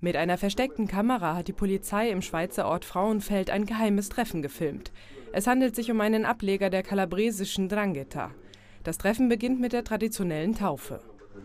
Mit einer versteckten Kamera hat die Polizei im Schweizer Ort Frauenfeld ein geheimes Treffen gefilmt. Es handelt sich um einen Ableger der kalabresischen 'Ndrangheta. Das Treffen beginnt mit der traditionellen Taufe.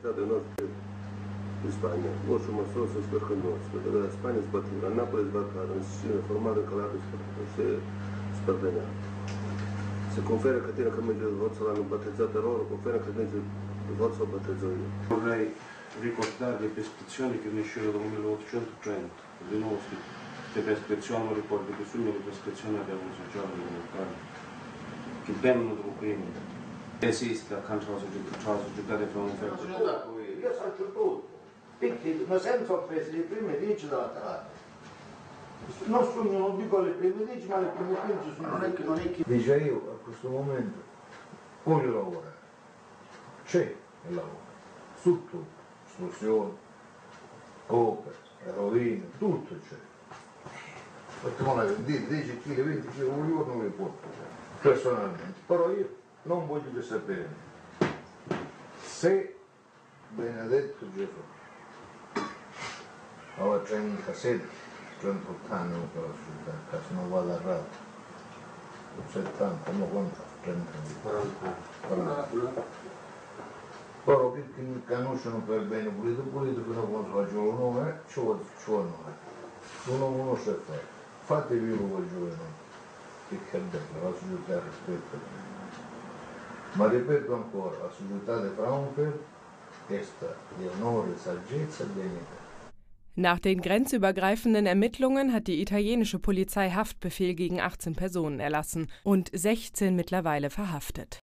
Vorrei ricordare le prescrizioni che nascevano dal 1830, le nostre prescrizioni, non ricordo che sono le prescrizioni abbiamo sociali e militari, che vengono dopo prima. Esiste accanto alla società di Frauenfeld. Io faccio tutto, perché non senza offese le prime 10 dalla terra. Non sono, non dico le prime 10, ma le prime 15 sono. Non è che. Dice io a questo momento voglio lavorare. C'è il lavoro. Su tutto, esplosione, opere, rovine, tutto c'è. Perché non è 10 kg, 20 kg, un giorno non li porto personalmente. Però io non voglio che sapere se Benedetto Gesù aveva 37, 38 anni per la società, se non vado errato, 70, no quanto? 30 anni. 40. Però perché mi conoscono per bene pulito, che non conosco il nome, ci vuole noi. Non conosce fare. Fatevi lo voglio noi. Perché è bella, la società rispetta me. Ma ripeto ancora, la società di Frauenfeld è di onore, saggezza e dignità. Nach den grenzübergreifenden Ermittlungen hat die italienische Polizei Haftbefehl gegen 18 Personen erlassen und 16 mittlerweile verhaftet.